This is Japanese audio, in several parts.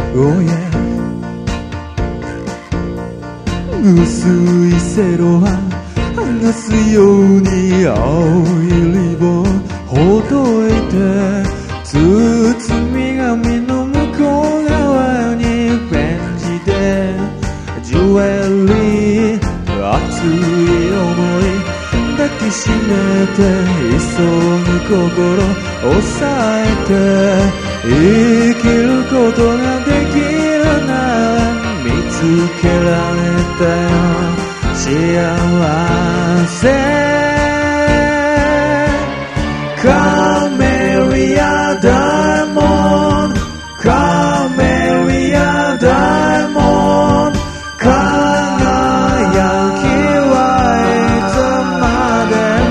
Oh yeah 薄いセロハン剥がすように青いリボンほどいて包み紙の向こう側にペンチでジュエリー熱い想い抱きしめて急ぐ心抑えて生きることができるなら見つけられたよ幸せカメリアダイモンドカメリアダイモンド輝きはいつまで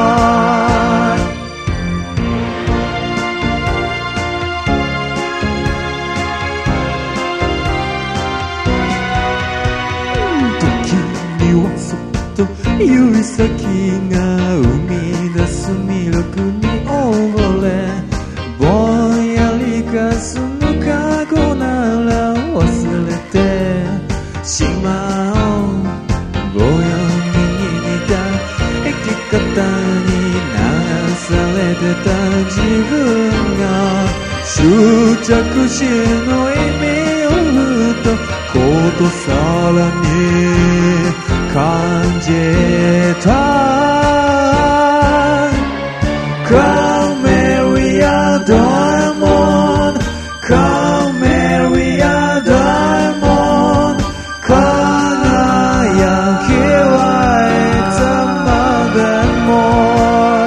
時にはそっと指先が生み出す魅力に溺れぼんやり霞む過去なら忘れてしまおうぼよに似た生き方に流されてた自分が執着心の意味をふとことさらに感じたカメリアダイモンドカメリアダイモンド輝きはいつまでも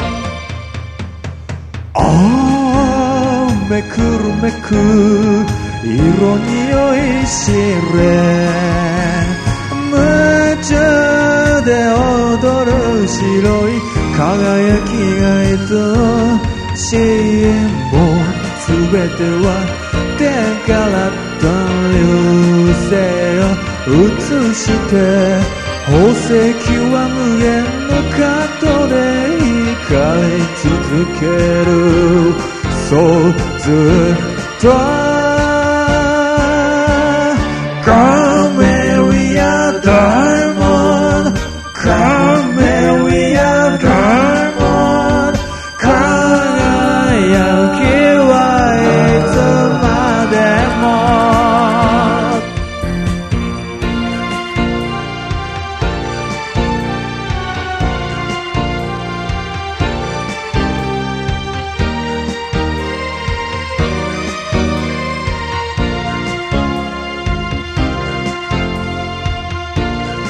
ああめくるめく色に酔いしれ夢中で踊る白い輝きが愛しいもん全ては天からと流星を映して宝石は無限の角で光り続けるそうずっとカメリアダイモンドカメリアダイモンド輝きはいつまでも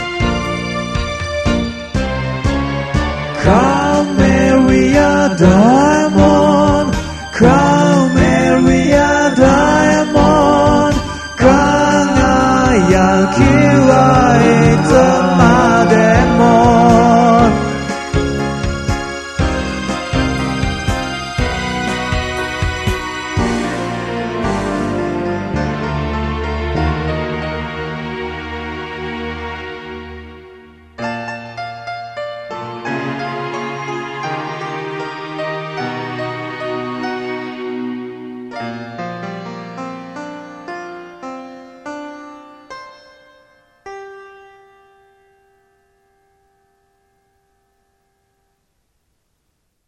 カメリアダイモンド